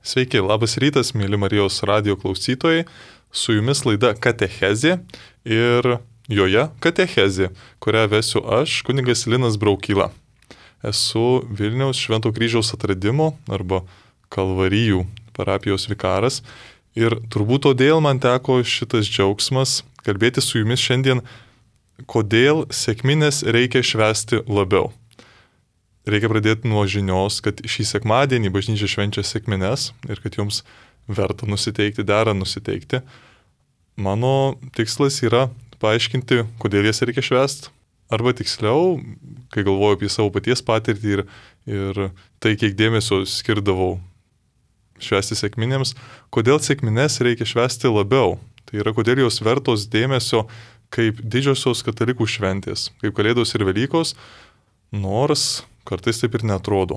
Sveiki, labas rytas, mėly Marijos radio klausytojai. Su jumis laida Katechezė ir joje Katechezė, kurią vesiu aš, kunigas Linas Braukyla. Esu Vilniaus Švento Kryžiaus atradimo arba Kalvarijų parapijos vikaras ir turbūt todėl man teko šitas džiaugsmas kalbėti su jumis šiandien, kodėl sekmines reikia švęsti labiau. Reikia pradėti nuo žinios, kad šį sekmadienį bažnyčia švenčia sekmines ir kad jums verta nusiteikti, dera nusiteikti. Mano tikslas yra paaiškinti, kodėl jas reikia švęsti. Arba tiksliau, kai galvoju apie savo paties patirtį ir tai, kiek dėmesio skirdavau švęsti sekminėms, kodėl sekmines reikia švęsti labiau. Tai yra, kodėl jos vertos dėmesio kaip didžiosios katalikų šventės, kaip Kalėdos ir Velykos, nors kartais taip ir neatrodo.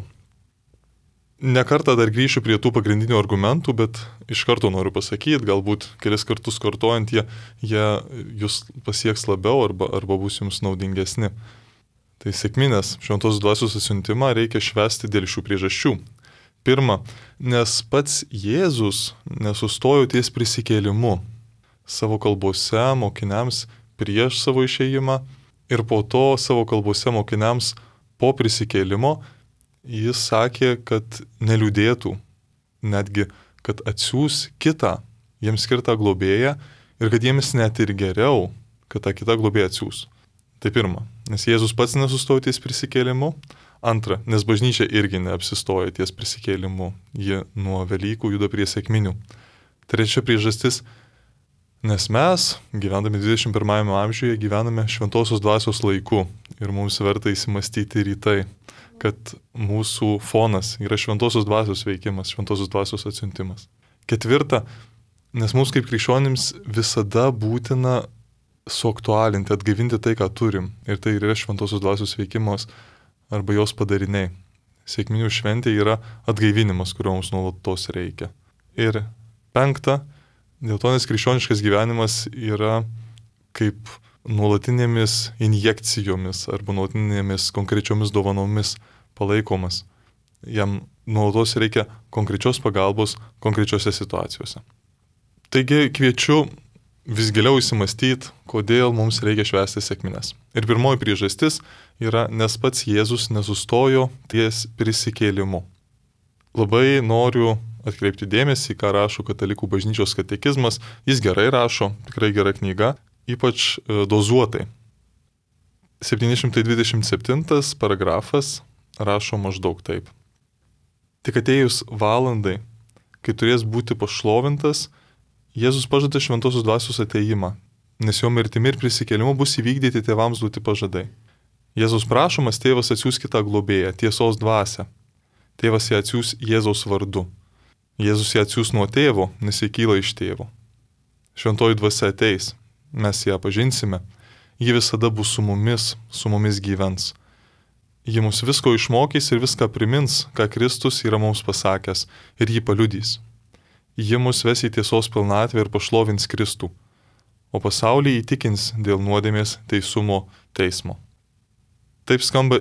Nekartą dar grįšiu prie tų pagrindinių argumentų, bet iš karto noriu pasakyti, galbūt kelis kartus kartojant, jie jūs pasieks labiau arba bus jums naudingesni. Tai sekminės, Šventosios Dvasios atsiuntimą reikia švęsti dėl šių priežasčių. Pirma, nes pats Jėzus nesustojo ties prisikėlimu savo kalbose mokiniams prieš savo išėjimą ir po to savo kalbose mokiniams po prisikėlimo jis sakė, kad neliūdėtų, netgi, kad atsiųs kitą, jiems skirtą globėją ir kad jiems net ir geriau, kad tą kitą globėją atsiųs. Tai pirma, nes Jėzus pats nesustojo ties prisikėlimu. Antra, nes bažnyčia irgi neapsistoja ties prisikėlimu, ji nuo Velykų juda prie sekminių. Trečia priežastis, nes mes, gyvendami 21 amžiuje, gyvename Šventosios Dvasios laiku ir mums verta įsimastyti ir į tai, kad mūsų fonas yra Šventosios Dvasios veikimas, Šventosios Dvasios atsiuntimas. Ketvirta, nes mums kaip krikščionims visada būtina suaktualinti, atgaivinti tai, ką turim. Ir tai yra Šventosios Dvasios veikimas arba jos padariniai. Sekminių šventė yra atgaivinimas, kurio mums nuolatos reikia. Ir penkta, dėl to nes krikščioniškas gyvenimas yra kaip nuolatinėmis injekcijomis arba nuolatinėmis konkrečiomis dovanomis palaikomas. Jam nuolatos reikia konkrečios pagalbos konkrečiose situacijose. Taigi kviečiu vis giliau įsimastyti, kodėl mums reikia švęsti sekmines. Ir pirmoji priežastis yra, nes pats Jėzus nesustojo ties prisikėlimu. Labai noriu atkreipti dėmesį, ką rašo Katalikų bažnyčios katekizmas. Jis gerai rašo, tikrai gera knyga, ypač dozuotai. 727 paragrafas rašo maždaug taip. Tik atėjus valandai, kai turės būti pašlovintas, Jėzus pažada Šventosios Dvasios ateimą, nes jo mirtimi ir prisikėlimu bus įvykdyti tėvams duoti pažadai. Jėzus prašomas tėvas atsiųs kitą globėją, tiesos dvasią. Tėvas ją atsiųs Jėzaus vardu. Jėzus ją atsiųs nuo tėvo, nes jį kyla iš tėvo. Šventoji dvasia ateis, mes ją pažinsime, ji visada bus su mumis gyvens. Ji mus visko išmokys ir viską primins, ką Kristus yra mums pasakęs, ir jį paliudys. Ji mus ves į tiesos pilnatvę ir pašlovins Kristų, o pasaulį įtikins dėl nuodėmės teisumo teismo. Taip skamba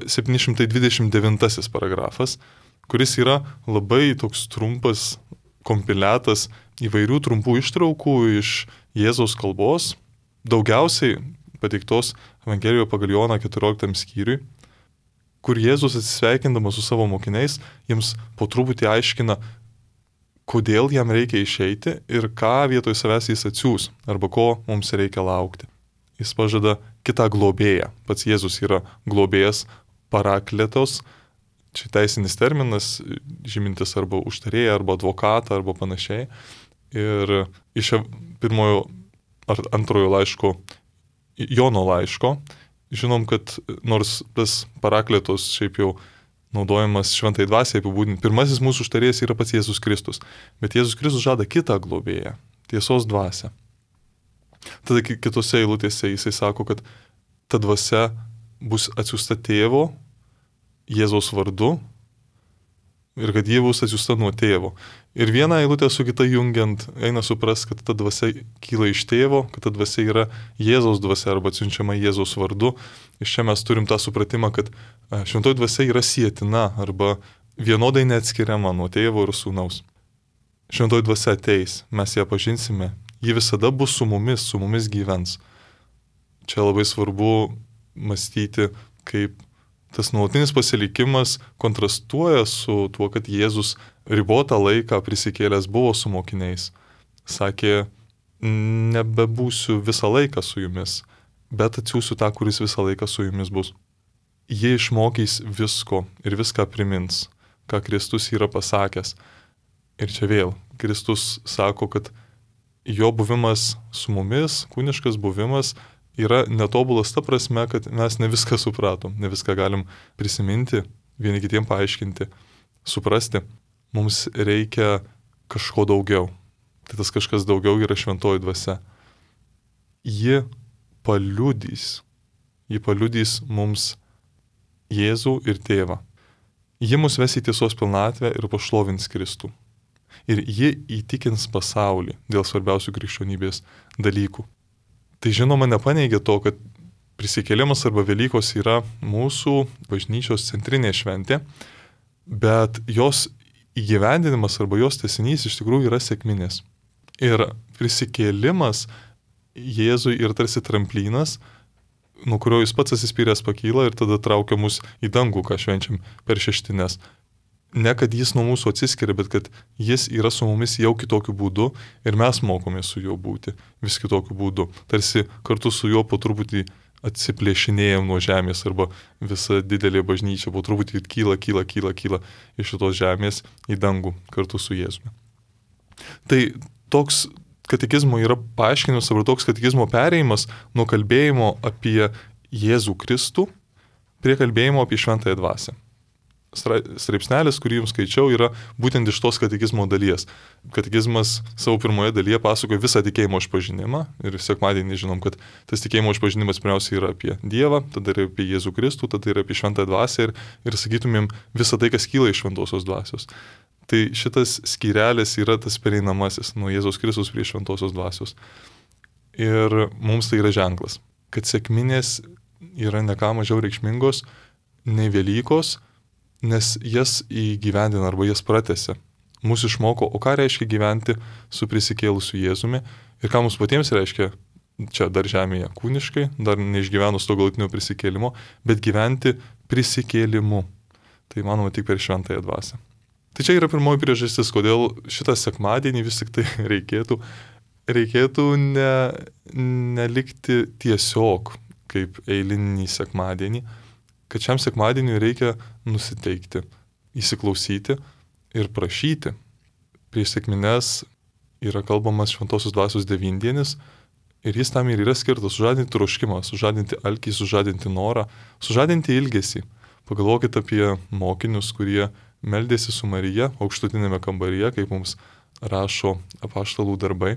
729 paragrafas, kuris yra labai toks trumpas kompiliatas įvairių trumpų ištraukų iš Jėzaus kalbos, daugiausiai pateiktos Evangelijoje pagal Joną 14 skyriui, kur Jėzus atsisveikindamas su savo mokiniais, jiems po truputį aiškina, kodėl jam reikia išeiti ir ką vietoj savęs jis atsiųs, arba ko mums reikia laukti. Jis pažada kitą globėją. Pats Jėzus yra globėjas parakletos, čia teisinis terminas, žymintis arba užtarėją, arba advokatą, arba panašiai. Ir iš pirmojo ar antrojo laiško, Jono laiško, žinom, kad nors tas parakletos šiaip jau naudojamas šventai dvasiai apibūdinti, pirmasis mūsų užtarėjas yra pats Jėzus Kristus. Bet Jėzus Kristus žada kitą globėją, tiesos dvasią. Tada kitose eilutėse jisai sako, kad ta dvasia bus atsiųsta tėvo, Jėzaus vardu, ir kad ji bus atsiųsta nuo tėvo. Ir vieną eilutę su kita jungiant, eina supras, kad ta dvasia kyla iš tėvo, kad ta dvasia yra Jėzaus dvasia arba atsiunčiama Jėzaus vardu. Iš čia mes turim tą supratimą, kad šventoji dvasia yra sietina arba vienodai neatskiriama nuo tėvo ir sūnaus. Šventoji dvasia ateis, mes ją pažinsime, ji visada bus su mumis gyvens. Čia labai svarbu mąstyti, kaip tas nuolatinis pasilikimas kontrastuoja su tuo, kad Jėzus ribotą laiką prisikėlęs buvo su mokiniais. Sakė, nebebūsiu visą laiką su jumis, bet atsiųsiu tą, kuris visą laiką su jumis bus. Jie išmokys visko ir viską primins, ką Kristus yra pasakęs. Ir čia vėl, Kristus sako, kad jo buvimas su mumis, kūniškas buvimas, yra netobulas ta prasme, kad mes ne viską supratom, ne viską galim prisiminti, vieni kitiem paaiškinti, suprasti. Mums reikia kažko daugiau. Tai tas kažkas daugiau yra šventoji dvasia. Ji paliudys mums Jėzų ir Tėvą. Ji mus ves į tiesos pilnatvę ir pašlovins Kristų. Ir ji įtikins pasaulį dėl svarbiausių krikščionybės dalykų. Tai žinoma nepaneigia to, kad prisikėlimas arba Velykos yra mūsų bažnyčios centrinė šventė, bet jos įgyvendinimas arba jos tęsinys iš tikrųjų yra sekminės. Ir prisikėlimas Jėzui yra tarsi tramplynas, nuo kurio jis pats atsispyręs pakyla ir tada traukia mus į dangų, ką švenčiam per šeštines. Ne kad jis nuo mūsų atsiskiria, bet kad jis yra su mumis jau kitokiu būdu ir mes mokomės su juo būti vis kitokiu būdu. Tarsi kartu su juo po truputį atsiplėšinėjom nuo žemės arba visa didelė bažnyčia po truputį kyla iš šitos žemės į dangų kartu su Jėzumi. Tai toks katekizmo yra paaiškinimas arba toks katekizmo perėjimas nuo kalbėjimo apie Jėzų Kristų prie kalbėjimo apie šventąją dvasią. Straipsnelis, kurį jums skaičiau, yra būtent iš tos katekizmo dalies. Katekizmas savo pirmoje dalyje pasakoja visą tikėjimo išpažinimą ir sekmadienį žinom, kad tas tikėjimo išpažinimas pirmiausia yra apie Dievą, tada yra apie Jėzų Kristų, tada yra apie šventąją dvasią ir sakytumėm visą tai, kas kyla iš šventosios dvasios. Tai šitas skyrelis yra tas pereinamasis nuo Jėzaus Kristus prie šventosios dvasios. Ir mums tai yra ženklas, kad sekminės yra ne ką mažiau reikšmingos nei Velykos, nes jas įgyvendina arba jas pratęsia. Mūsų išmoko, o ką reiškia gyventi su prisikėlusiu Jėzumi ir ką mums patiems reiškia čia dar žemėje kūniškai, dar neišgyvenus to galutinio prisikėlimo, bet gyventi prisikėlimu. Tai manoma tik per šventąją dvasią. Tai čia yra pirmoji priežastis, kodėl šitą sekmadienį vis tik tai reikėtų nelikti tiesiog kaip eilinį sekmadienį, kad šiam sekmadieniui reikia nusiteikti, įsiklausyti ir prašyti. Prieš sekmines yra kalbamas šventosios dvasios devyndienis ir jis tam ir yra skirtas sužadinti troškimą, sužadinti alkį, sužadinti norą, sužadinti ilgesį. Pagalvokit apie mokinius, kurie meldėsi su Marija aukštutinėme kambaryje, kaip mums rašo apaštalų darbai.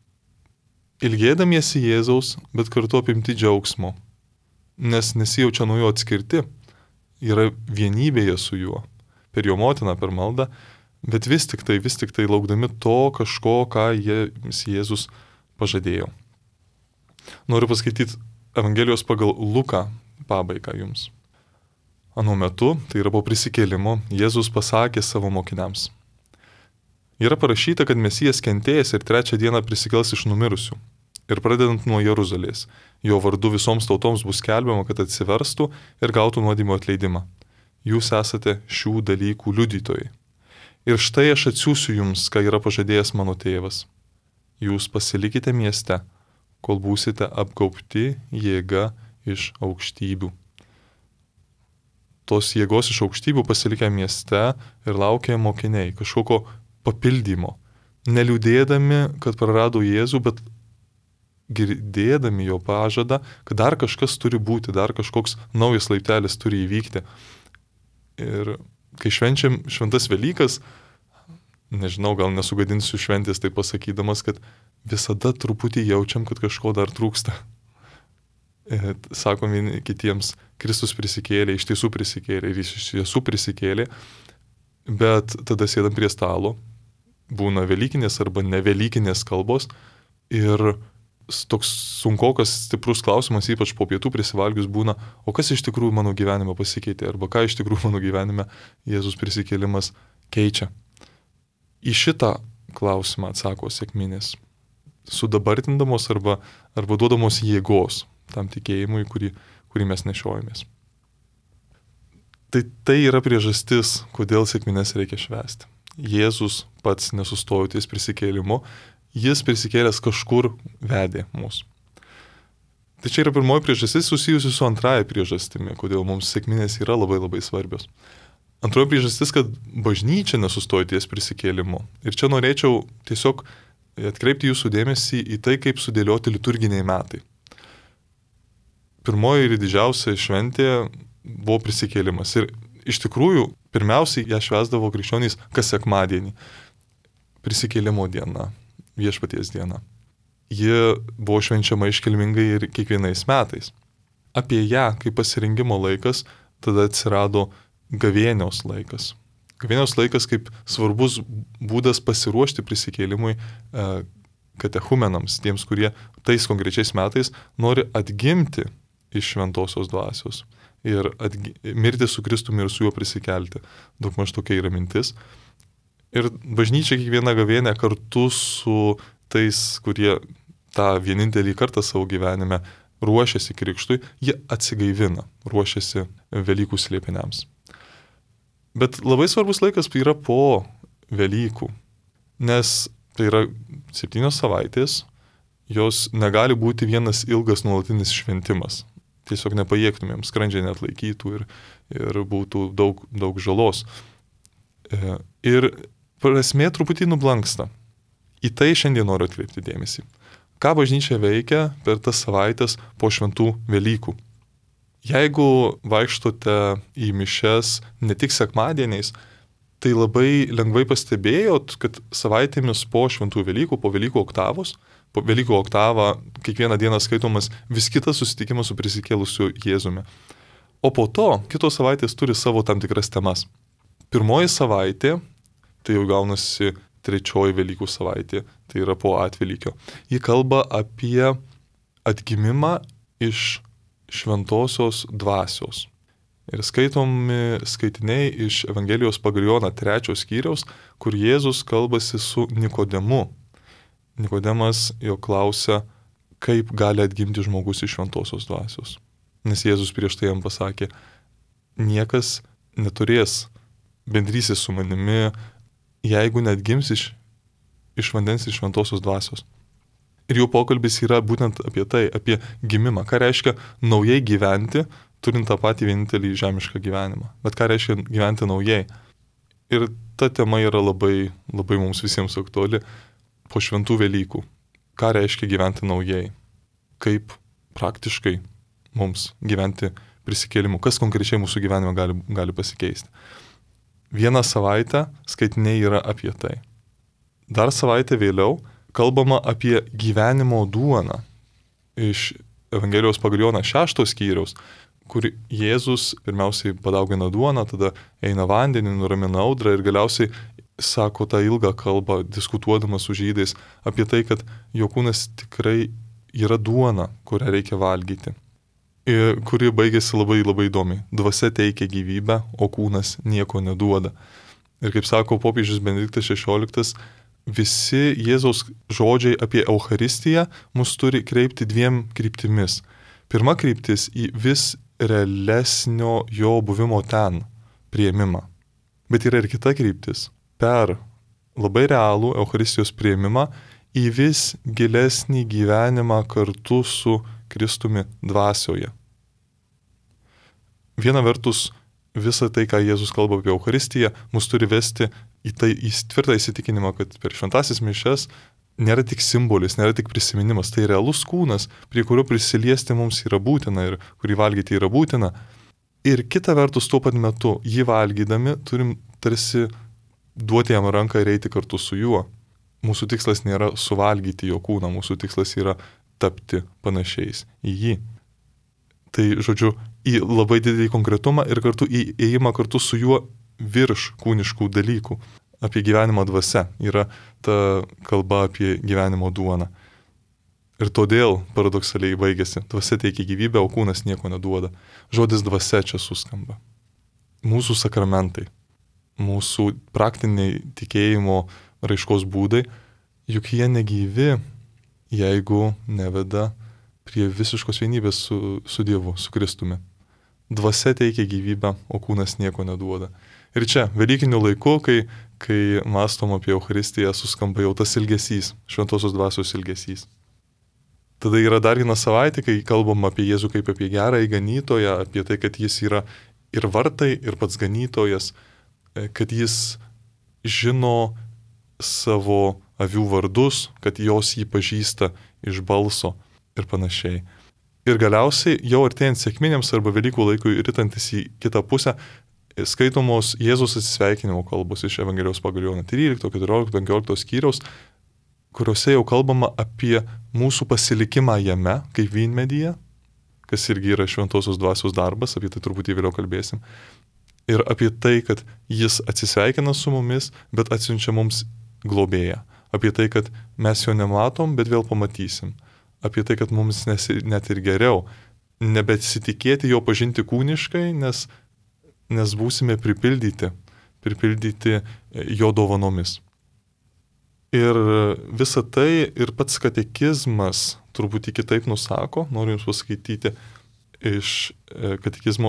Ilgėdamiesi Jėzaus, bet kartu apimti džiaugsmo, nes nesijaučia nuo jo atskirti, yra vienybėje su juo, per jo motiną, per maldą, bet vis tik tai laukdami to kažko, ką Jėzus pažadėjo. Noriu paskaityti Evangelijos pagal Luką pabaigą jums. Anu metu, tai yra po prisikėlimo, Jėzus pasakė savo mokiniams. Yra parašyta, kad Mesijas kentėjęs ir 3 dieną prisikels iš numirusių. Ir pradedant nuo Jeruzalės, jo vardu visoms tautoms bus skelbiama, kad atsiverstų ir gautų nuodėmių atleidimą. Jūs esate šių dalykų liudytojai. Ir štai aš atsiųsiu jums, ką yra pažadėjęs mano tėvas. Jūs pasilikite mieste, kol būsite apgaubti jėga iš aukštybių. Tos jėgos iš aukštybių pasilikę mieste ir laukia mokiniai kažkokio papildymo. Neliūdėdami, kad prarado Jėzų, bet girdėdami jo pažadą, kad dar kažkas turi būti, dar kažkoks naujas laiptelis turi įvykti. Ir kai švenčiam šventas Velykas, nežinau, gal nesugadinsiu šventės tai pasakydamas, kad visada truputį jaučiam, kad kažko dar trūksta. Sakom vieni kitiems, Kristus prisikėlė, iš tiesų prisikėlė ir iš tiesų prisikėlė, bet tada sėdam prie stalo, būna velykinės arba nevelykinės kalbos ir toks sunkokas, stiprus klausimas, ypač po pietų prisivalgius būna, o kas iš tikrųjų mano gyvenime pasikeitė, arba ką iš tikrųjų mano gyvenime Jėzus prisikėlimas keičia. Į šitą klausimą atsako sekminės, sudabartindamos arba duodamos jėgos tam tikėjimui, kurį mes nešiojamės. Tai yra priežastis, kodėl sekmines reikia švęsti. Jėzus pats nesustojo ties prisikėlimu, jis prisikėlęs kažkur vedė mus. Tai čia yra pirmoji priežastis susijusi su antraja priežastimi, kodėl mums sekminės yra labai labai svarbios. Antroji priežastis, kad bažnyčia nesustojo ties prisikėlimu. Ir čia norėčiau tiesiog atkreipti jūsų dėmesį į tai, kaip sudėlioti liturginiai metai. Pirmoji ir didžiausia šventė buvo prisikėlimas. Ir iš tikrųjų, pirmiausiai ją švęsdavo krikščionys kas sekmadienį. Prisikėlimo diena, viešpaties diena. Ji buvo švenčiama iškilmingai ir kiekvienais metais. Apie ją, kaip pasirinkimo laikas, tada atsirado gavėnios laikas. Gavėnios laikas kaip svarbus būdas pasiruošti prisikėlimui katechumenams, tiems, kurie tais konkrečiais metais nori atgimti iš šventosios dvasios ir mirti su Kristumi ir su juo prisikelti. Daugmaž tokia yra mintis. Ir bažnyčia kiekvieną gavėnę kartu su tais, kurie tą vienintelį kartą savo gyvenime ruošiasi krikštui, jie atsigaivina, ruošiasi Velykų slėpiniams. Bet labai svarbus laikas yra po Velykų, nes tai yra 7 savaitės, jos negali būti vienas ilgas nuolatinis šventimas. Tiesiog nepajėgtumėm, skrandžiai net laikytų ir būtų daug žalos. Ir prasmė truputį nublanksta. Į tai šiandien noriu atkreipti dėmesį. Ką bažnyčia veikia per tas savaitės po šventų Velykų? Jeigu vaikštote į mišias ne tik sekmadieniais, tai labai lengvai pastebėjot, kad savaitėmis po šventų Velykų, po Velykų oktavos, po Velykų oktavą kiekvieną dieną skaitomas vis kitas susitikimas su prisikėlusiu Jėzumi. O po to kitos savaitės turi savo tam tikras temas. Pirmoji savaitė, tai jau gaunasi 3 Velykų savaitė, tai yra po Atvelykio. Ji kalba apie atgimimą iš šventosios dvasios. Ir skaitomi skaitiniai iš Evangelijos pagal Joną 3 skyriaus, kur Jėzus kalbasi su Nikodemu. Nikodemas jo klausia, kaip gali atgimti žmogus iš šventosios dvasios. Nes Jėzus prieš tai jam pasakė, niekas neturės bendrystės su manimi, jeigu neatgims iš vandens iš šventosios dvasios. Ir jų pokalbis yra būtent apie tai, apie gimimą. Ką reiškia naujai gyventi, turint tą patį vienintelį žemišką gyvenimą. Bet ką reiškia gyventi naujai. Ir ta tema yra labai, labai mums visiems aktuali po šventų Velykų. Ką reiškia gyventi naujai? Kaip praktiškai mums gyventi prisikėlimu? Kas konkrečiai mūsų gyvenime gali pasikeisti? Vieną savaitę skaitiniai yra apie tai. Dar savaitę vėliau kalbama apie gyvenimo duoną iš Evangelijos pagal Joną 6 skyriaus, kur Jėzus pirmiausiai padaugina duoną, tada eina vandenį, nuramina audrą ir galiausiai sako tą ilgą kalbą, diskutuodamas su žydais apie tai, kad jo kūnas tikrai yra duona, kurią reikia valgyti. Ir kuri baigėsi labai labai įdomiai. Dvasia teikia gyvybę, o kūnas nieko neduoda. Ir kaip sako popiežius Benediktas XVI, visi Jėzaus žodžiai apie Eucharistiją mus turi kreipti 2 kryptimis. Pirma kryptis į vis realesnio jo buvimo ten priėmimą. Bet yra ir kita kryptis. Per labai realų Eucharistijos priėmimą į vis gilesnį gyvenimą kartu su Kristumi dvasioje. Viena vertus, visa tai, ką Jėzus kalba apie Eucharistiją, mus turi vesti į tvirtą įsitikinimą, kad per šventasis mišias nėra tik simbolis, nėra tik prisiminimas, tai realus kūnas, prie kurio prisiliesti mums yra būtina ir kurį valgyti yra būtina. Ir kita vertus, tuo pat metu, jį valgydami, turim tarsi duoti jam ranką ir eiti kartu su juo. Mūsų tikslas nėra suvalgyti jo kūną, mūsų tikslas yra tapti panašiais į jį. Tai, žodžiu, į labai didelį konkretumą ir kartu į ėjimą kartu su juo virš kūniškų dalykų. Apie gyvenimo dvasią yra ta kalba apie gyvenimo duoną. Ir todėl paradoksaliai baigėsi. Dvasia teikia gyvybę, o kūnas nieko neduoda. Žodis dvasia čia suskamba. Mūsų sakramentai, mūsų praktiniai tikėjimo raiškos būdai, juk jie negyvi, jeigu neveda prie visiškos vienybės su Dievu, su Kristumi. Dvasia teikia gyvybę, o kūnas nieko neduoda. Ir čia, Velykiniu laiku, kai mąstom apie Eucharistiją, suskamba jau tas ilgesys, šventosios dvasios ilgesys. Tada yra dar viena savaitė, kai kalbam apie Jėzų kaip apie gerąjį ganytoją, apie tai, kad jis yra ir vartai, ir pats ganytojas, kad jis žino savo avių vardus, kad jos jį pažįsta iš balso ir panašiai. Ir galiausiai, jau artėjant sekminėms arba Velykų laikui ritantis į kitą pusę, skaitomos Jėzus atsisveikinimo kalbos iš Evangelijos pagal Joną 13, 14, 15 skyriaus, kuriuose jau kalbama apie mūsų pasilikimą jame, kaip vynmedyje, kas irgi yra šventosios dvasios darbas, apie tai truputį vėliau kalbėsim. Ir apie tai, kad jis atsisveikina su mumis, bet atsiunčia mums globėją. Apie tai, kad mes jo nematom, bet vėl pamatysim. Apie tai, kad mums net ir geriau nebesitikėti jo pažinti kūniškai, nes būsime pripildyti jo dovanomis. Ir visa tai ir pats katekizmas truputį kitaip nusako, noriu Jums paskaityti iš katekizmo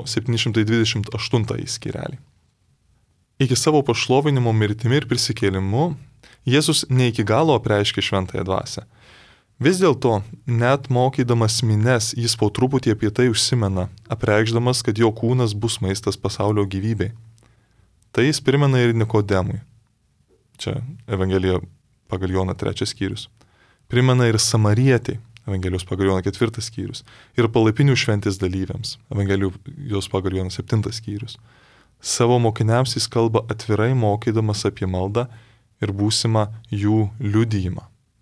728 skyrelį. Iki savo pašlovinimo mirtimi ir prisikėlimu Jėzus ne iki galo apreiškė šventąją dvasią. Vis dėlto, net mokydamas mines, jis po truputį apie tai užsimena, apreikšdamas, kad jo kūnas bus maistas pasaulio gyvybei. Tai jis primena ir Nikodemui. Čia Evangelija pagal Joną 3 skyrius. Primena ir Samarietei, Evangelijos pagal Joną 4 skyrius. Ir palapinių šventės dalyviams, Evangelijos pagal Joną 7 skyrius. Savo mokiniams jis kalba atvirai mokydamas apie maldą ir būsimą jų liudijimą.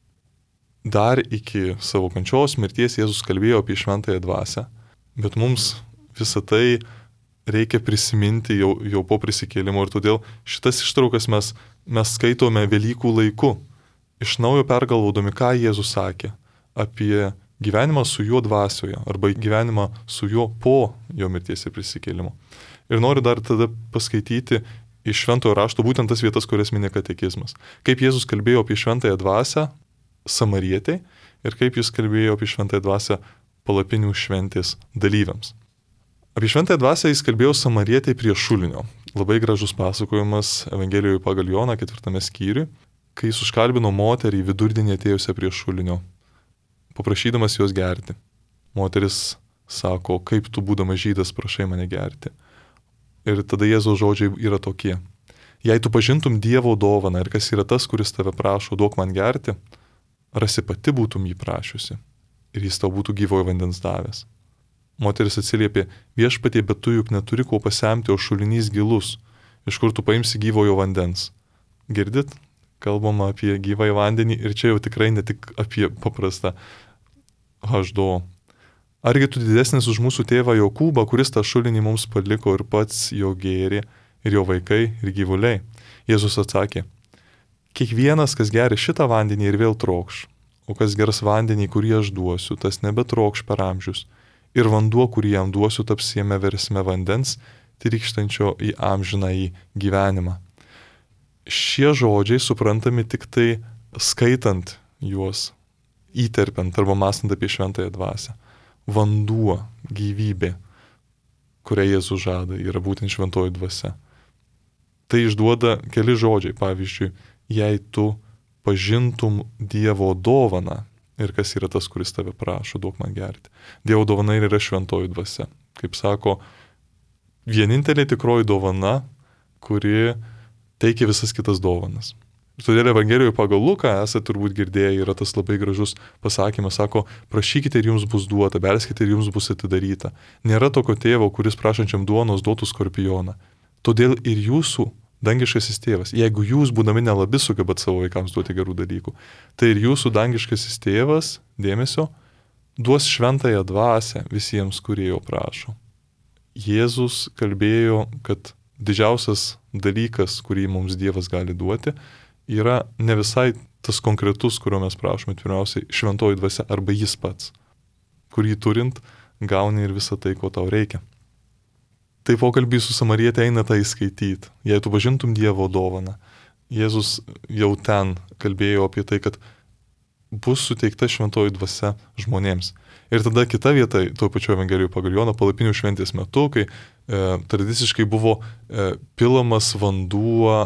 Dar iki savo kančios mirties Jėzus kalbėjo apie šventąją dvasią, bet mums visą tai reikia prisiminti jau po prisikėlimo ir todėl šitas ištraukas mes skaitome Velykų laiku, iš naujo pergalvodami, ką Jėzus sakė apie gyvenimą su juo dvasioje arba gyvenimą su juo po jo mirties ir prisikėlimo. Ir noriu dar tada paskaityti iš šventojo rašto būtent tas vietas, kurias minė katekizmas. Kaip Jėzus kalbėjo apie šventąją dvasią Samarietei ir kaip jis kalbėjo apie šventąją dvasią palapinių šventės dalyviams. Apie šventąją dvasią jis kalbėjo Samarietei prie šulinio. Labai gražus pasakojimas Evangelijoje pagal Joną 4 skyriui, kai jis užkalbino moterį vidurdienį atėjusią prie šulinio, paprašydamas jos gerti. Moteris sako, kaip tu būdamas žydas prašai mane gerti. Ir tada Jėzaus žodžiai yra tokie. Jei tu pažintum Dievo dovaną ir kas yra tas, kuris tave prašo, duok man gerti, rasi pati būtum jį prašiusi ir jis tau būtų gyvojo vandens davęs. Moteris atsiliepė, viešpatie, bet tu juk neturi ko pasemti, o šulinys gilus, iš kur tu paimsi gyvojo vandens. Girdit? Kalbama apie gyvąjį vandenį ir čia jau tikrai ne tik apie paprastą H2O. Argi tu didesnis už mūsų tėvą Jokūbą, kuris tą šulinį mums paliko ir pats jo gėrė, ir jo vaikai, ir gyvuliai? Jėzus atsakė, kiekvienas, kas geria šitą vandenį ir vėl trokš, o kas gers vandenį, kurį aš duosiu, tas nebetrokš per amžius, ir vanduo, kurį jam duosiu, taps jame versme vandens, trykštančio į amžinąjį gyvenimą. Šie žodžiai suprantami tik tai skaitant juos, įterpiant arba mąstant apie šventąją dvasią. Vanduo, gyvybė, kurią Jėzus žada, yra būtent šventoji dvasia. Tai išduoda keli žodžiai, pavyzdžiui, jei tu pažintum Dievo dovaną ir kas yra tas, kuris tave prašo, duok man gerti. Dievo dovana yra šventoji dvasia. Kaip sako, vienintelė tikroji dovana, kuri teikia visas kitas dovanas. Todėl Evangelijoje pagal Luką, esate turbūt girdėję, yra tas labai gražus pasakymas, sako, prašykite ir jums bus duota, belskite ir jums bus atidaryta. Nėra tokio tėvo, kuris prašančiam duonos duotų skorpioną. Todėl ir jūsų dangiškasis tėvas, jeigu jūs būdami nelabi sugebat savo vaikams duoti gerų dalykų, tai ir jūsų dangiškasis tėvas, dėmesio, duos šventąją dvasią visiems, kurie jo prašo. Jėzus kalbėjo, kad didžiausias dalykas, kurį mums Dievas gali duoti, yra ne visai tas konkretus, kurio mes prašome, pirmiausiai šventoji dvasia arba jis pats, kurį turint gauni ir visą tai, ko tau reikia. Tai pokalbį su Samariete eina tai skaityti. Jei tu pažintum Dievo dovaną, Jėzus jau ten kalbėjo apie tai, kad bus suteikta šventoji dvasia žmonėms. Ir tada kita vieta, tuo pačiu Evangelijoje pagal Joną, palapinių šventės metu, kai tradiciškai buvo pilamas vanduo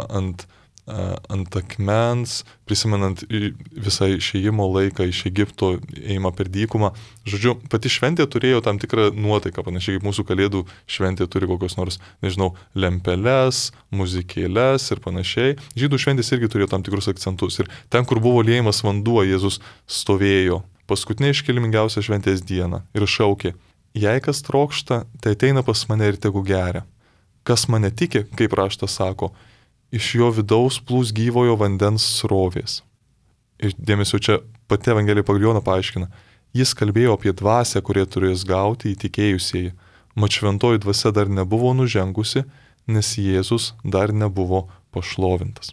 ant akmens, prisimenant visą išėjimo laiką iš Egipto, ėjimą per dykumą. Žodžiu, pati šventė turėjo tam tikrą nuotaiką, panašiai kaip mūsų kalėdų šventė turi kokios nors, nežinau, lempeles, muzikėles ir panašiai. Žydų šventės irgi turėjo tam tikrus akcentus. Ir ten, kur buvo liejamas vanduo, Jėzus stovėjo paskutinę iškilmingiausią šventės dieną ir šaukė: jei kas trokšta, tai ateina pas mane ir tegu geria. Kas mane tiki, kaip raštas sako, iš jo vidaus plūs gyvojo vandens srovės. Ir dėmesio čia pati Evangelija pagal Joną paaiškina. Jis kalbėjo apie dvasią, kurie turės gauti įtikėjusieji. Mat šventoji dvasia dar nebuvo nužengusi, nes Jėzus dar nebuvo pašlovintas.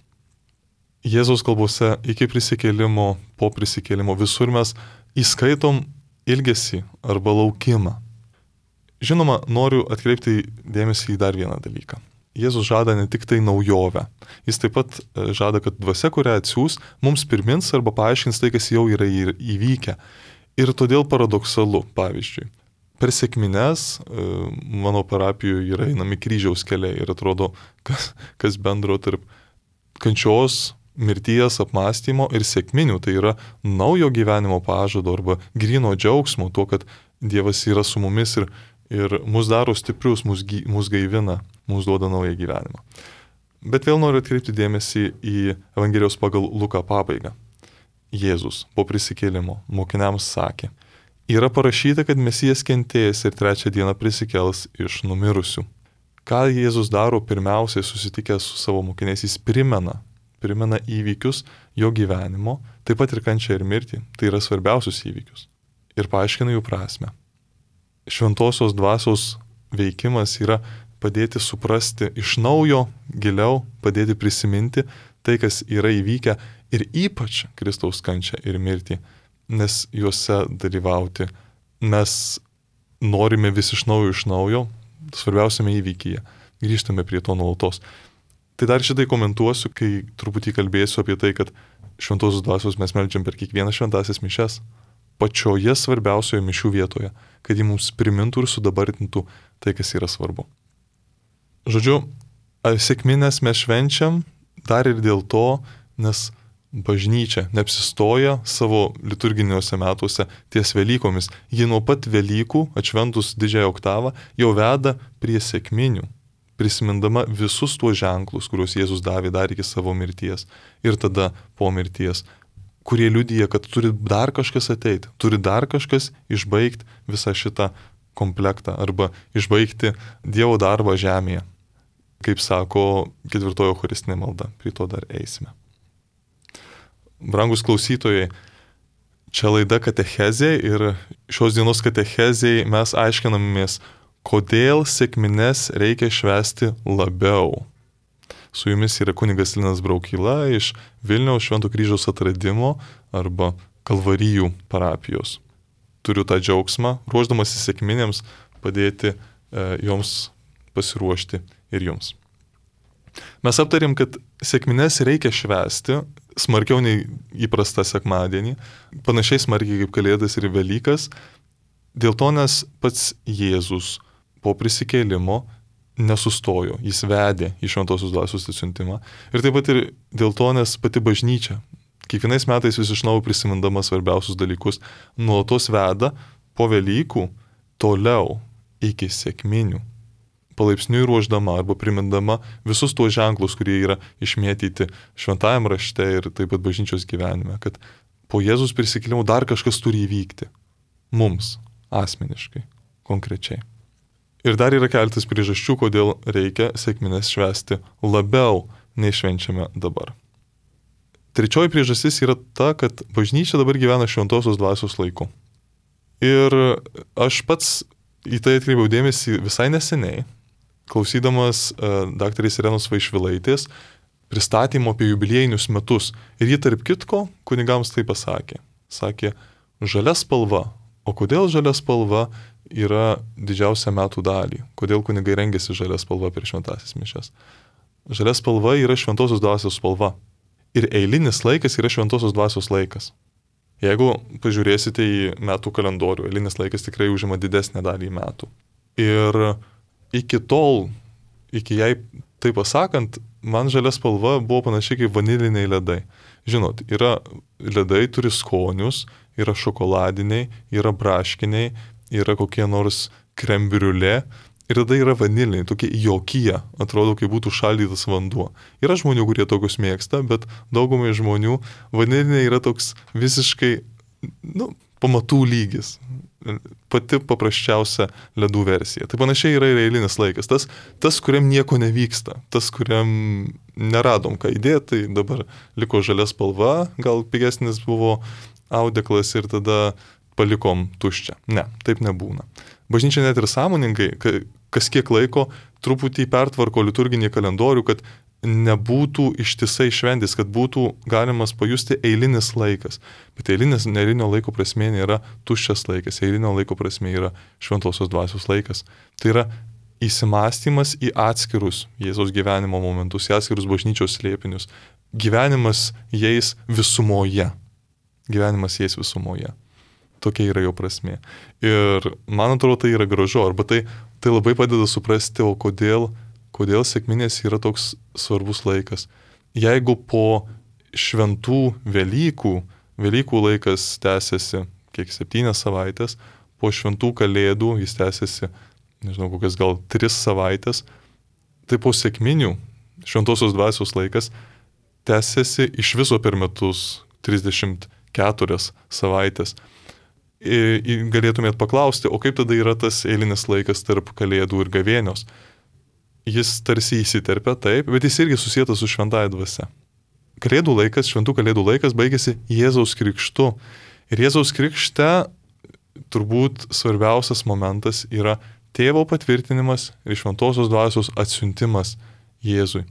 Jėzaus kalbose iki prisikėlimo, po prisikėlimo visur mes įskaitom ilgesį arba laukimą. Žinoma, noriu atkreipti dėmesį į dar vieną dalyką. Jėzus žada ne tik tai naujovę. Jis taip pat žada, kad dvasia, kurią atsiųs, mums primins arba paaiškins tai, kas jau yra įvykę. Ir todėl paradoksalu, pavyzdžiui, per sekmines mano parapijoje yra einami kryžiaus keliai ir atrodo, kas bendro tarp kančios, mirties apmąstymo ir sekminių, tai yra naujo gyvenimo pažado arba gryno džiaugsmo, tuo, kad Dievas yra su mumis ir mus daro stiprius, mus gaivina, mus duoda naują gyvenimą. Bet vėl noriu atkreipti dėmesį į Evangelijos pagal Luką pabaigą. Jėzus po prisikėlimo mokiniams sakė: yra parašyta, kad Mesijas kentės ir 3 dieną prisikels iš numirusių. Ką Jėzus daro pirmiausiai susitikęs su savo mokiniais? Jis primena įvykius jo gyvenimo, taip pat ir kančią ir mirtį, tai yra svarbiausius įvykius. Ir paaiškina jų prasme. Šventosios dvasios veikimas yra padėti suprasti iš naujo, giliau, padėti prisiminti tai, kas yra įvykę ir ypač Kristaus kančią ir mirtį, nes juose dalyvauti mes norime vis iš naujo, svarbiausiame įvykyje. Grįžtame prie to nuolatos. Tai dar šitai komentuosiu, kai truputį kalbėsiu apie tai, kad šventosios dvasios mes meldžiam per kiekvieną šventąsias mišias, pačioje svarbiausioje mišių vietoje, kad ji mums primintų ir sudabartintų tai, kas yra svarbu. Žodžiu, sekmines mes švenčiam dar ir dėl to, nes bažnyčia neapsistoja savo liturginiuose metuose ties Velykomis. Ji nuo pat Velykų, atšventus didžiąją oktavą, jau veda prie sekminių, prisimindama visus tuos ženklus, kuriuos Jėzus davė dar iki savo mirties ir tada po mirties, kurie liudija, kad turi dar kažkas ateiti, turi dar kažkas išbaigti visą šitą komplektą arba išbaigti Dievo darbą žemėje. Kaip sako 4 eucharistinė malda, prie to dar eisime. Brangus klausytojai, čia laida Katechezė ir šios dienos Katechezėj mes aiškinamės, kodėl sekmines reikia švęsti labiau. Su jumis yra kunigas Linas Braukyla iš Vilniaus Švento Kryžiaus atradimo arba Kalvarijų parapijos. Turiu tą džiaugsmą, ruošdamasi sekminėms, padėti joms pasiruošti ir jums. Mes aptarėm, kad sekmines reikia švęsti smarkiau nei įprastą sekmadienį, panašiai smarkiai kaip Kalėdas ir Velykas, dėl to, nes pats Jėzus po prisikėlimo nesustojo, jis vedė į šventosios dvasios atsiuntimą. Ir taip pat ir dėl to, nes pati bažnyčia, kiekvienais metais vis iš naujo prisimindama svarbiausius dalykus, nuolatos veda po Velykų toliau iki sekminių, palaipsniui ruošdama arba primindama visus tuos ženklus, kurie yra išmėtyti šventajam rašte ir taip pat bažnyčios gyvenime, kad po Jėzus prisikėlimo dar kažkas turi įvykti. Mums, asmeniškai, konkrečiai. Ir dar yra keletas priežasčių, kodėl reikia sekmines švęsti labiau nei švenčiame dabar. Trečioji priežastis yra ta, kad bažnyčia dabar gyvena šventosios dvasios laiku. Ir aš pats į tai atkreipiau dėmesį visai neseniai, klausydamas daktarės Irenos Vaišvilaitės pristatymo apie jubiliejinius metus. Ir ji tarp kitko kunigams tai pasakė. Sakė, žalia spalva. O kodėl žalia spalva yra didžiausia metų dalį? Kodėl kunigai rengiasi žalia spalva per šventąsias mišias? Žalia spalva yra šventosios dvasios spalva. Ir eilinis laikas yra šventosios dvasios laikas. Jeigu pažiūrėsite į metų kalendorių, eilinis laikas tikrai užima didesnę dalį metų. Ir iki tol, iki jai tai pasakant, man žalia spalva buvo panašiai kaip vaniliniai ledai. Žinot, yra ledai, turi skonius, yra šokoladiniai, yra braškiniai, yra kokie nors krembriulė. Ir tada yra vaniliniai, tokie jokie, atrodo, kaip būtų šaldytas vanduo. Yra žmonių, kurie tokius mėgsta, bet daugumai žmonių vaniliniai yra toks visiškai, pamatų lygis. Pati paprasčiausia ledų versija. Tai panašiai yra ir eilinis laikas. Tas, kuriam nieko nevyksta, tas, kuriam neradom ką įdėti, tai dabar liko žalia spalva, gal pigesnis buvo audeklas ir tada palikom tuščią. Ne, taip nebūna. Bažnyčia net ir sąmoningai, kas kiek laiko, truputį pertvarko liturginį kalendorių, kad nebūtų ištisai šventės, kad būtų galimas pajusti eilinis laikas. Bet eilinio laiko prasmė nėra tuščias laikas, eilinio laiko prasmė yra šventosios dvasios laikas. Tai yra įsimąstymas į atskirus Jėzaus gyvenimo momentus, į atskirus bažnyčios slėpinius. Gyvenimas jais visumoje. Tokia yra jo prasmė. Ir man atrodo, tai yra gražu, arba tai labai padeda suprasti, o kodėl sekminės yra toks svarbus laikas. Jeigu po šventų Velykų laikas tęsiasi 7 savaitės, po šventų Kalėdų jis tęsiasi, kokias gal 3 savaitės, tai po sekminių šventosios dvasios laikas tęsiasi iš viso per metus 34 savaitės. Galėtumėt paklausti, o kaip tada yra tas eilinis laikas tarp Kalėdų ir Gavėnios? Jis tarsi įsiterpia taip, bet jis irgi susietas su šventąja dvasia. Šventų Kalėdų laikas baigėsi Jėzaus krikštu. Ir Jėzaus krikšte turbūt svarbiausias momentas yra tėvo patvirtinimas ir šventosios dvasios atsiuntimas Jėzui.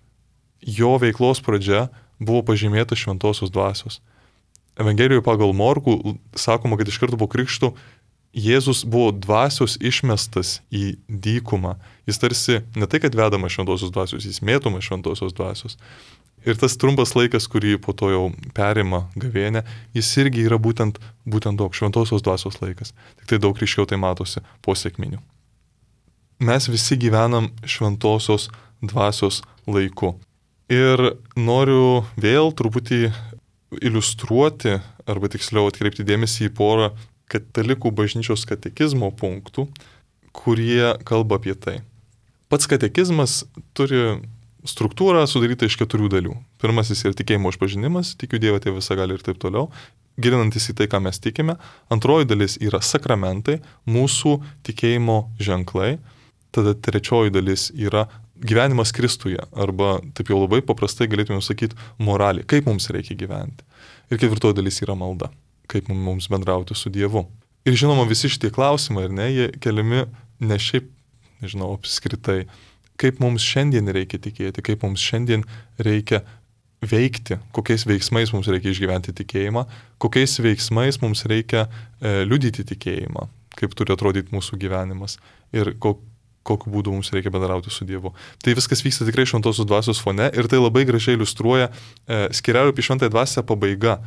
Jo veiklos pradžia buvo pažymėta šventosios dvasios. Evangelijoje pagal Morkų sakoma, kad iš karto po krikštų Jėzus buvo dvasios išmestas į dykumą. Jis tarsi ne tai, kad vedama šventosios dvasios, jis mėtoma šventosios dvasios. Ir tas trumpas laikas, kurį po to jau perima Gavėnia, jis irgi yra būtent toks šventosios dvasios laikas. Tik tai daug ryškiau tai matosi po sekminių. Mes visi gyvenam šventosios dvasios laiku. Ir noriu vėl truputį iliustruoti, arba tiksliau atkreipti dėmesį į porą katalikų bažnyčios katekizmo punktų, kurie kalba apie tai. Pats katekizmas turi struktūrą sudarytą iš 4 dalių. Pirmasis yra tikėjimo išpažinimas, tikiu Dievą Tėvą Visagalį ir taip toliau, gilinantis į tai, ką mes tikime. Antroji dalis yra sakramentai, mūsų tikėjimo ženklai. Tada trečioji dalis yra gyvenimas Kristuje, arba taip jau labai paprastai galėtume sakyti moralė, kaip mums reikia gyventi. Ir ketvirtoji dalis yra malda, kaip mums bendrauti su Dievu. Ir žinoma, visi šitie klausimai, jie keliami ne šiaip, apskritai, kaip mums šiandien reikia tikėti, kaip mums šiandien reikia veikti, kokiais veiksmais mums reikia išgyventi tikėjimą, kokiais veiksmais mums reikia liudyti tikėjimą, kaip turi atrodyti mūsų gyvenimas ir kokiu būdu mums reikia bendrauti su Dievu. Tai viskas vyksta tikrai šventosios dvasios fone ir tai labai gražiai iliustruoja skyrelio apie šventąją dvasią pabaiga.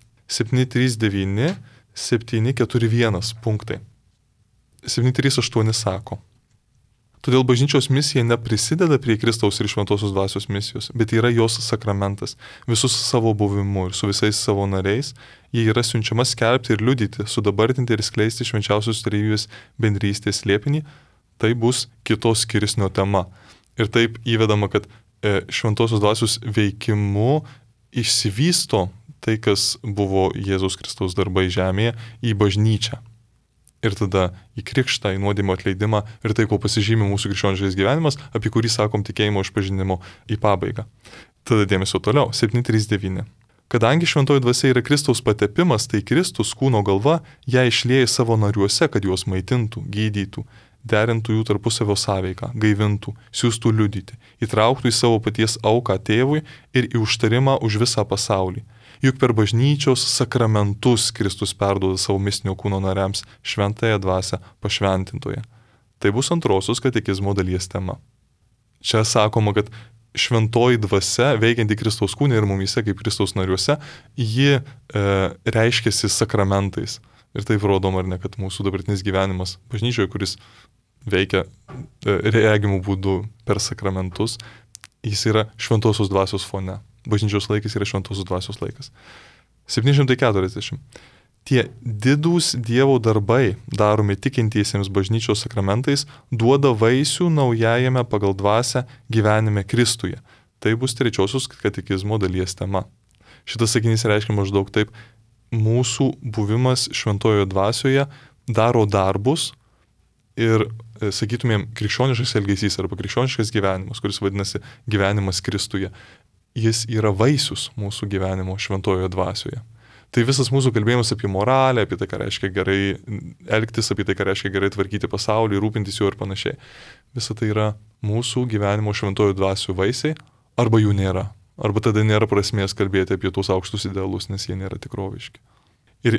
739, 741 punktai. 738 sako: Todėl bažnyčios misija neprisideda prie Kristaus ir šventosios dvasios misijos, bet yra jos sakramentas. Visus savo buvimu ir su visais savo nariais, jie yra siunčiama skelbti ir liudyti, sudabartinti ir skleisti švenčiausios trejybės bendrystės slėpinį. Tai bus kitos skirsnio tema. Ir taip įvedama, kad šventosios dvasios veikimu išsivysto tai, kas buvo Jėzaus Kristaus darbai žemėje, į bažnyčią. Ir tada į krikštą, į nuodėmio atleidimą ir tai, ko pasižymė mūsų krikščioniškas gyvenimas, apie kurį sakom tikėjimo išpažinimo į pabaigą. Tada dėmesio toliau, 739. Kadangi šventoji dvasia yra Kristaus patepimas, tai Kristus kūno galva ją išlieja savo nariuose, kad juos maitintų, gydytų, derintų jų tarpusavio sąveiką, gaivintų, siųstų liudyti, įtrauktų į savo paties auką tėvui ir į užtarimą už visą pasaulį. Juk per bažnyčios sakramentus Kristus perduoda savo mistinio kūno nariams šventąją dvasią pašventintoje. Tai bus antrosios katekizmo dalies tema. Čia sakoma, kad šventoji dvasia, veikianti Kristaus kūne ir mumyse kaip Kristaus nariuose, ji reiškiasi sakramentais. Ir taip rodom, ar ne, kad mūsų dabartinis gyvenimas bažnyčioje, kuris veikia regimų būdų per sakramentus, jis yra šventosios dvasios fone. Bažnyčios laikas yra šventosios dvasios laikas. 740. Tie didūs Dievo darbai, daromi tikintiesiems bažnyčios sakramentais, duoda vaisių naujajame pagal dvasią gyvenime Kristuje. Tai bus trečiosios katekizmo dalies tema. Šitas sakinys reiškia maždaug taip: mūsų buvimas šventojoje dvasioje daro darbus ir, sakytumėm, krikščioniškas elgesys arba krikščioniškas gyvenimas, kuris vadinasi gyvenimas Kristuje, jis yra vaisius mūsų gyvenimo šventojoje dvasioje. Tai visas mūsų kalbėjimas apie moralę, apie tai, ką reiškia gerai elgtis, apie tai, ką reiškia gerai tvarkyti pasaulį, rūpintis juo ir panašiai. Visa tai yra mūsų gyvenimo šventojo dvasių vaisiai, arba jų nėra. Arba tada nėra prasmės kalbėti apie tuos aukštus idealus, nes jie nėra tikroviški. Ir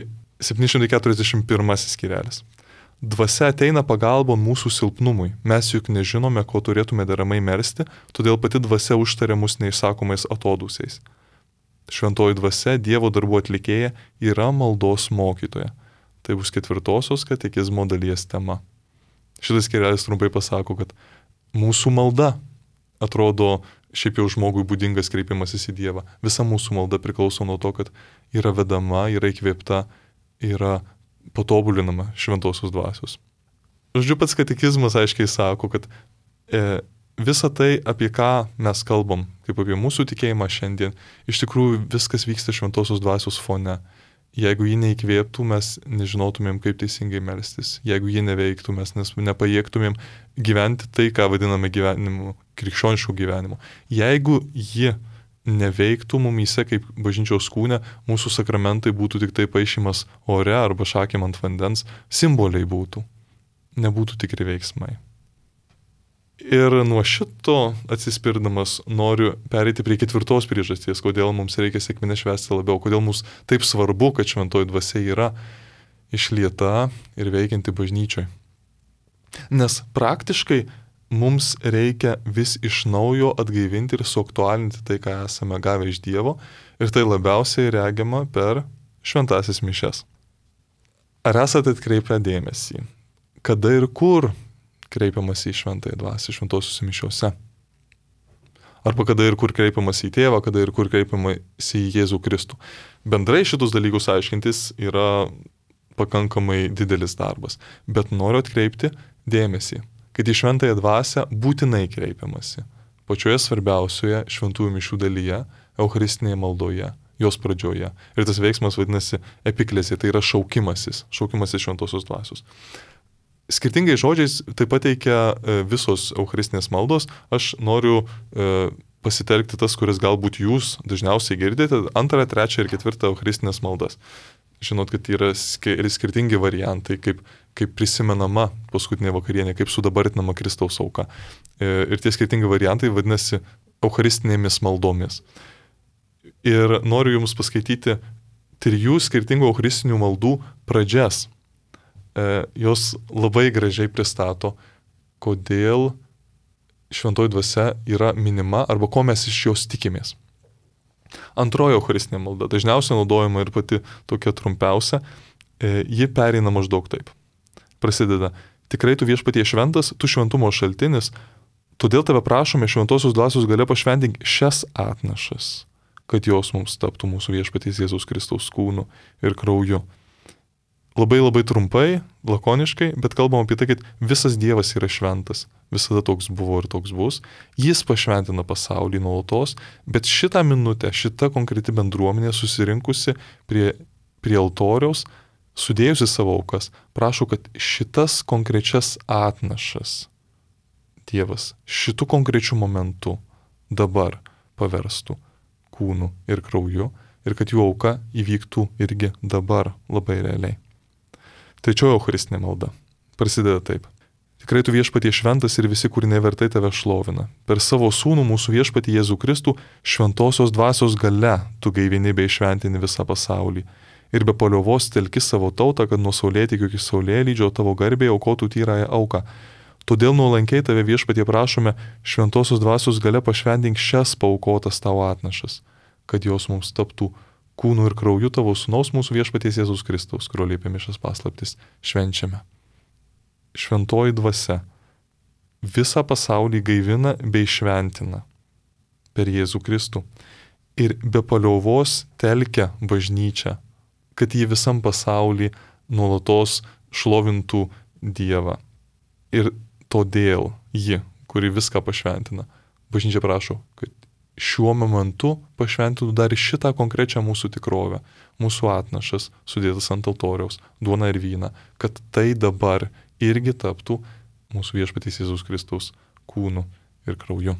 741 skyrelis. Dvasia ateina pagalbon mūsų silpnumui. Mes juk nežinome, ko turėtume deramai melsti, todėl pati dvasia užtaria mus neišsakomais atodūsiais. Šventoji dvasia, Dievo darbų atlikėja, yra maldos mokytoja. Tai bus ketvirtosios katekizmo dalies tema. Šitas skyrelis trumpai pasako, kad mūsų malda atrodo šiaip jau žmogui būdingas kreipimasis į Dievą. Visa mūsų malda priklauso nuo to, kad yra vedama, yra įkvėpta, yra patobulinama šventosios dvasios. Žodžiu, pats katekizmas aiškiai sako, kad visa tai, apie ką mes kalbam, kaip apie mūsų tikėjimą šiandien, iš tikrųjų viskas vyksta šventosios dvasios fone. Jeigu ji neįkvėptų, mes nežinotumėm, kaip teisingai melstis. Jeigu ji neveiktų, mes nepajėgtumėm gyventi tai, ką vadiname gyvenimu, krikščionišku gyvenimu. Jeigu ji neveiktų mumyse kaip bažnyčios kūne, mūsų sakramentai būtų tik tai paišymas ore arba šakėm ant vandens, simboliai būtų, nebūtų tikri veiksmai. Ir nuo šito atsispirdamas noriu pereiti prie ketvirtos priežasties, kodėl mums reikia sekmines švęsti labiau, kodėl mums taip svarbu, kad šventoji dvasia yra išlieta ir veikianti bažnyčioj. Nes praktiškai mums reikia vis iš naujo atgaivinti ir suaktualinti tai, ką esame gavę iš Dievo, ir tai labiausiai regiama per šventasis mišias. Ar esate atkreipę dėmesį, kada ir kur kreipiamasi į šventąją dvasią šventosiuose mišiuose? Arba kada ir kur kreipiamasi į Tėvą, kada ir kur kreipiamasi į Jėzų Kristų? Bendrai šitus dalykus aiškintis yra pakankamai didelis darbas, bet noriu atkreipti dėmesį, kad į šventąją dvasią būtinai kreipiamasi pačioje svarbiausioje šventųjų mišių dalyje, eucharistinėje maldoje, jos pradžioje. Ir tas veiksmas vadinasi epiklezija, tai yra šaukimasis šventosios dvasios. Skirtingai žodžiais tai pateikia visos eucharistinės maldos. Aš noriu pasitelkti tas, kuris galbūt jūs dažniausiai girdite, 2, 3 ir 4 eucharistinės maldas. Žinot, kad yra skirtingi variantai, kaip prisimenama paskutinė vakarienė, kaip sudabartinama Kristaus auka. Ir tie skirtingi variantai vadinasi eucharistinėmis maldomis. Ir noriu jums paskaityti 3 skirtingų eucharistinių maldų pradžias. Jos labai gražiai pristato, kodėl šventoji dvasia yra minima arba ko mes iš jos tikimės. Antroji eucharistinė malda, dažniausiai naudojama ir pati tokia trumpiausia, ji pereina maždaug taip. Prasideda: tikrai tu viešpatie šventas, tu šventumo šaltinis, todėl tave prašome šventosios dvasios galia pašventink šias atnašas, kad jos mums taptų mūsų viešpaties Jėzaus Kristaus kūnu ir krauju. Labai labai trumpai, lakoniškai, bet kalbam apie tai, kad visas Dievas yra šventas. Visada toks buvo ir toks bus. Jis pašventina pasaulį nuolatos, bet šitą minutę, šita konkreti bendruomenė susirinkusi prie altoriaus, sudėjusi savo aukas, prašo, kad šitas konkrečias atnašas Dievas šitų konkrečių momentų dabar paverstų kūnu ir krauju ir kad jų auka įvyktų irgi dabar labai realiai. Trečioji eucharistinė malda prasideda taip. Tikrai tu viešpatie šventas ir visi kūriniai vertai tave šlovina. Per savo sūnų mūsų viešpatį Jėzų Kristų šventosios dvasios galia tu gaivini bei šventini visą pasaulį. Ir be paliovos telki savo tautą, kad nuo saulėtekio iki saulėlydžio tavo garbėje aukotų tyrąją auką. Todėl nuolankiai tave viešpatie prašome šventosios dvasios gale pašventink šias paaukotas tavo atnašas, kad jos mums taptų kūnu ir krauju tavo sūnaus mūsų viešpaties Jėzaus Kristaus, kurio liepėme šias paslaptis švenčiame. Šventoji dvasia visą pasaulį gaivina bei šventina per Jėzų Kristų ir be paliovos telkia bažnyčią, kad jį visam pasauly nuolatos šlovintų Dievą. Ir todėl ji, kuri viską pašventina, bažnyčia prašo, kad šiuo momentu pašventintų dar šitą konkrečią mūsų tikrovę, mūsų atnašas sudėtas ant altoriaus, duona ir vyną, kad tai dabar irgi taptų mūsų viešpaties Jėzaus Kristaus kūnu ir krauju.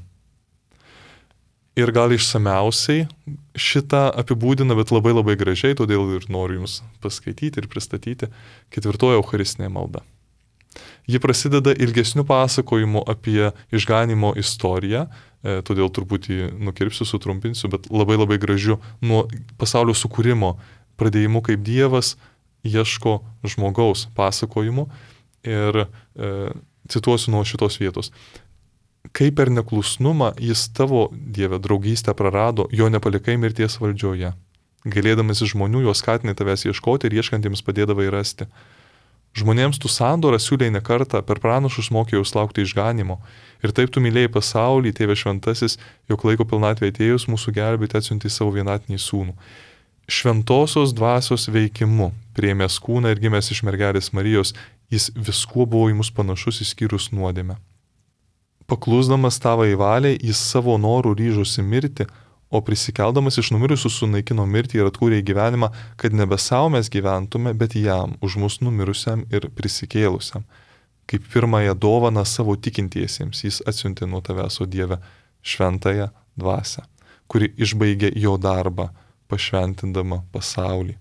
Ir gal išsamiausiai šitą apibūdina, bet labai labai gražiai, todėl ir noriu Jums paskaityti ir pristatyti 4 Eucharistinė malda. Ji prasideda ilgesniu pasakojimu apie išganimo istoriją, todėl truputį nukirpsiu, sutrumpinsiu, bet labai labai gražiu nuo pasaulio sukūrimo pradėjimu, kaip Dievas ieško žmogaus pasakojimu ir cituosiu nuo šitos vietos. Kaip per neklusnumą jis tavo, Dieve, draugystę prarado, jo nepalikai mirties valdžioje. Galėdamas iš žmonių, juos skatinai tavęs ieškoti ir ieškantiems padėdavai rasti. Žmonėms tu sandorą siūlei ne kartą, per pranašus mokėjus laukti išganimo. Ir taip tu mylėjai pasaulį, Tėve šventasis, jog laiko pilnatvė atėjus mūsų gelbėti atsiuntei savo vienatinį sūnų. Šventosios dvasios veikimu, priėmęs kūną ir gimęs iš mergelės Marijos, jis viskuo buvo į mus panašus išskyrus nuodėmę. Paklusdamas tavai valiai, jis savo norų ryžosi mirti, o prisikeldamas iš numirusių sunaikino mirtį ir atkūrė gyvenimą, kad nebe savo mes gyventume, bet jam, už mus numirusiam ir prisikėlusiam. Kaip pirmąją dovaną savo tikintiesiems jis atsiuntė nuo tavęs, o Dieve, šventąją dvasią, kuri išbaigė jo darbą, pašventindama pasaulį.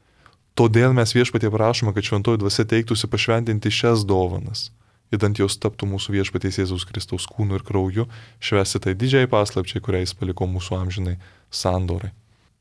Todėl mes viešpatie prašome, kad šventoji dvasia teiktųsi pašventinti šias dovanas, idant jos taptų mūsų viešpaties Jėzaus Kristaus kūnu ir krauju, švęsti tai didžiai paslapčiai, kurią jis paliko mūsų amžinai sandorai.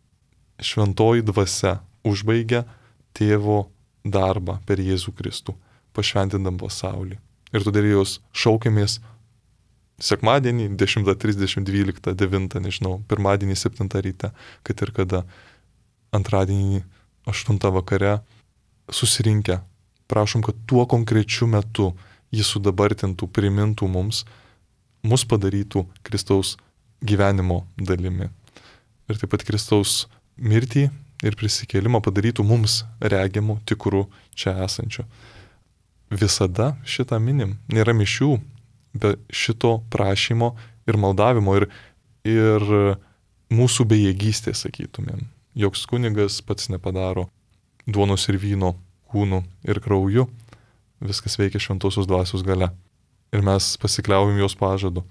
Šventoji dvasia užbaigia tėvo darbą per Jėzų Kristų, pašventindam pasaulį. Ir todėl jos šaukiamės sekmadienį 10:30, 12, 9, nežinau, pirmadienį 7 ryte, kad ir kada, antradienį 8 vakare susirinkę. Prašom, kad tuo konkrečiu metu jis sudabartintų, primintų mus padarytų Kristaus gyvenimo dalimi. Ir taip pat Kristaus mirtį ir prisikėlimą padarytų mums regiamų, tikrų čia esančių. Visada šitą minim. Nėra mišių be šito prašymo ir maldavimo ir mūsų bejėgystės, sakytumėm. Joks kunigas pats nepadaro duonos ir vyno kūnu ir krauju. Viskas veikia šventosios dvasios gale. Ir mes pasikliaujam jos pažadu.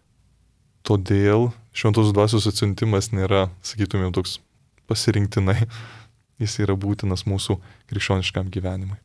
Todėl šventosios dvasios atsiuntimas nėra, sakytumėm, toks pasirinktinai. Jis yra būtinas mūsų krikščioniškam gyvenimui.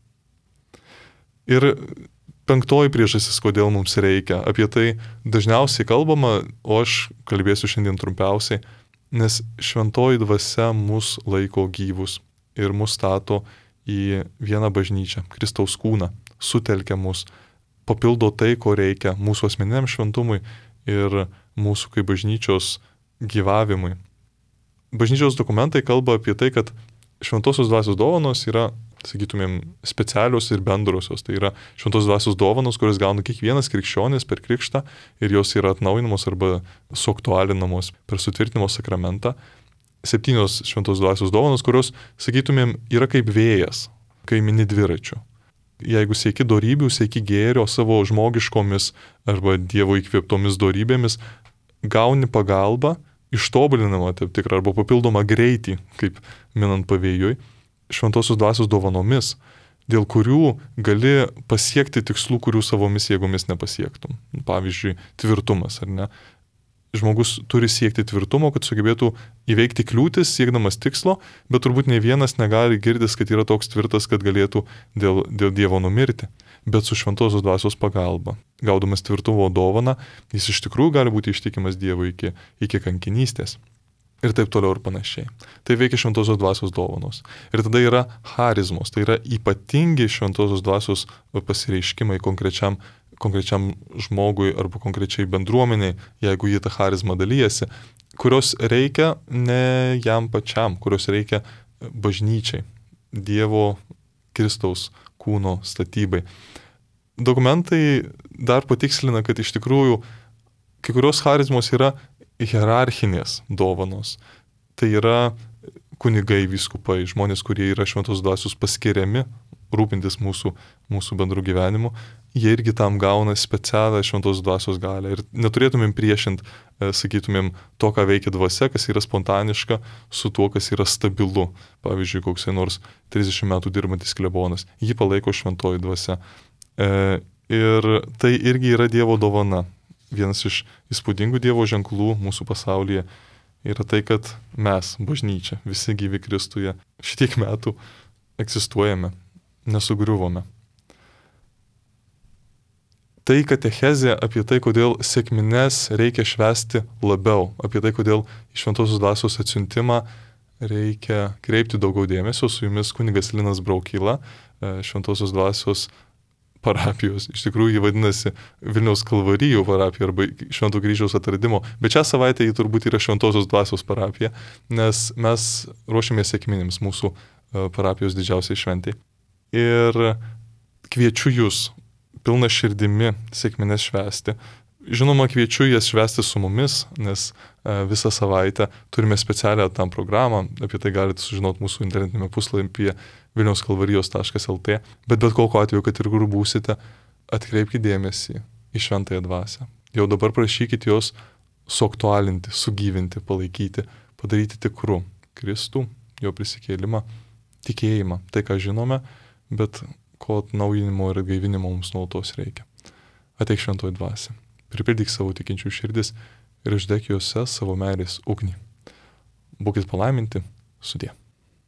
Ir 5 priežastis, kodėl mums reikia. Apie tai dažniausiai kalbama, o aš kalbėsiu šiandien trumpiausiai, nes šventoji dvasia mus laiko gyvus ir mus stato į vieną bažnyčią, Kristaus kūną, sutelkia mus, papildo tai, ko reikia mūsų asmeniniam šventumui ir mūsų kaip bažnyčios gyvavimui. Bažnyčios dokumentai kalba apie tai, kad šventosios dvasios dovanos yra, sakytumėm, specialios ir bendrosios. Tai yra šventosios dvasios dovanos, kurias gauna kiekvienas krikščionis per krikštą ir jos yra atnaujinamos arba suaktualinamos per sutvirtinimo sakramentą. 7 šventosios dvasios dovanos, kurios, sakytumėm, yra kaip vėjas, kai mini dviračiu. Jeigu sieki dorybių, sieki gėrio savo žmogiškomis arba Dievo įkvėptomis dorybėmis, gauni pagalbą, ištobulinamą taip tikrą arba papildomą greitį, kaip minant pavėjui, šventosios dvasios dovanomis, dėl kurių gali pasiekti tikslų, kurių savomis jėgomis nepasiektum. Pavyzdžiui, tvirtumas, ar ne? Žmogus turi siekti tvirtumo, kad sugebėtų įveikti kliūtis, siekdamas tikslo, bet turbūt ne vienas negali girdis, kad yra toks tvirtas, kad galėtų dėl Dievo numirti. Bet su šventosios dvasios pagalba, gaudamas tvirtumo dovaną, jis iš tikrųjų gali būti ištikimas Dievui iki kankinystės. Ir taip toliau ir panašiai. Tai veikia šventosios dvasios dovanos. Ir tada yra charizmos, tai yra ypatingi šventosios dvasios pasireiškimai konkrečiam konkrečiam žmogui arba konkrečiai bendruomeniai, jeigu jie tą charizmą dalyjasi, kurios reikia ne jam pačiam, kurios reikia bažnyčiai, Dievo Kristaus kūno statybai. Dokumentai dar patikslina, kad iš tikrųjų kai kurios charizmos yra hierarchinės dovanos. Tai yra kunigai, vyskupai, žmonės, kurie yra šventos dvasios paskiriami rūpintis mūsų bendrų gyvenimu. Jie irgi tam gauna specialią šventos dvasios galią. Ir neturėtumėm priešint, sakytumėm, to, ką veikia dvasia, kas yra spontaniška, su tuo, kas yra stabilu. Pavyzdžiui, koksai nors 30 metų dirbantis klebonas. Jį palaiko šventoji dvasia. Ir tai irgi yra Dievo dovana. Vienas iš įspūdingų Dievo ženklų mūsų pasaulyje yra tai, kad mes, bažnyčia, visi gyvi Kristuje, šitiek metų egzistuojame, nesugriuvome. Tai katechezė apie tai, kodėl sekmines reikia švęsti labiau, apie tai, kodėl į šventosios dvasios atsiuntimą reikia kreipti daugiau dėmesio. Su jumis kunigas Linas Braukyla, šventosios dvasios parapijos, iš tikrųjų jį vadinasi Vilniaus Kalvarijų parapija arba Švento Kryžiaus atradimo, bet šią savaitę jį turbūt yra Šventosios dvasios parapija, nes mes ruošiamės sekminėms mūsų parapijos didžiausiai šventai. Ir kviečiu jūs pilna širdimi sekmines švęsti. Žinoma, kviečiu jas švęsti su mumis, nes visą savaitę turime specialią tam programą, apie tai galite sužinoti mūsų internetinėme puslapyje vilniauskalvarijos.lt, bet kokiu atveju, kad ir kur būsite, atkreipkite dėmesį į šventąją dvasią. Jau dabar prašykite jos suaktualinti, sugyvinti, palaikyti, padaryti tikru Kristų, jo prisikėlimą, tikėjimą, tai ką žinome, bet ko atnaujinimo ir atgaivinimo mums nuolatos reikia. Ateik šventoji dvasia. Pripildyk savo tikinčių širdis ir uždek juose savo meilės ugnį. Būkit palaiminti, sudie.